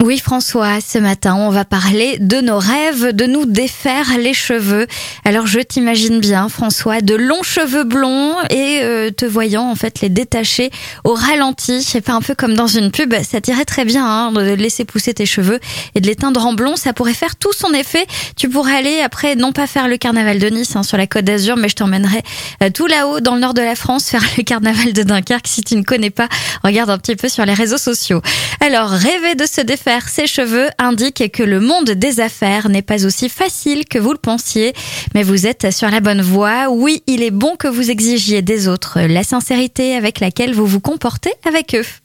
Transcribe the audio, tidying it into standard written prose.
Oui François, ce matin on va parler de nos rêves, de nous défaire les cheveux. Alors je t'imagine bien François, de longs cheveux blonds et te voyant en fait les détacher au ralenti. C'est pas un peu comme dans une pub, ça t'irait très bien de laisser pousser tes cheveux et de les teindre en blond, ça pourrait faire tout son effet. Tu pourrais aller après, non pas faire le carnaval de Nice sur la Côte d'Azur, mais je t'emmènerai tout là-haut dans le nord de la France faire le carnaval de Dunkerque. Si tu ne connais pas, regarde un petit peu sur les réseaux sociaux. Alors rêver de se défaire ses cheveux indique que le monde des affaires n'est pas aussi facile que vous le pensiez, mais vous êtes sur la bonne voie. Oui, il est bon que vous exigiez des autres la sincérité avec laquelle vous vous comportez avec eux.